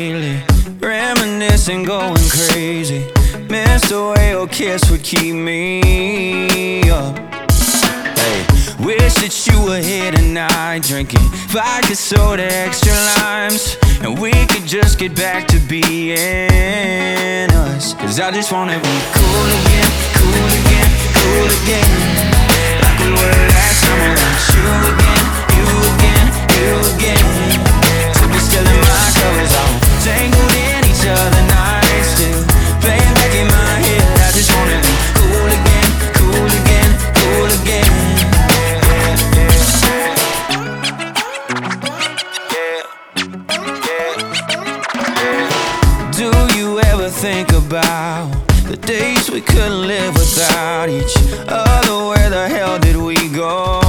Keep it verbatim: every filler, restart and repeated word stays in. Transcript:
lately, reminiscing, going crazy. Missed the way your kiss would keep me up. Hey, wish that you were here tonight, drinking vodka soda, extra limes, and we could just get back to being us. Cause I just wanna be cool again, cool again, cool again, like we were last time. I want you again, you again, you again, to be still in my covers, all tangled in each other nights, still playing back in my head. I just wanna be cool again, cool again, cool again. Do you ever think about the days we couldn't live without each other? Where the hell did we go?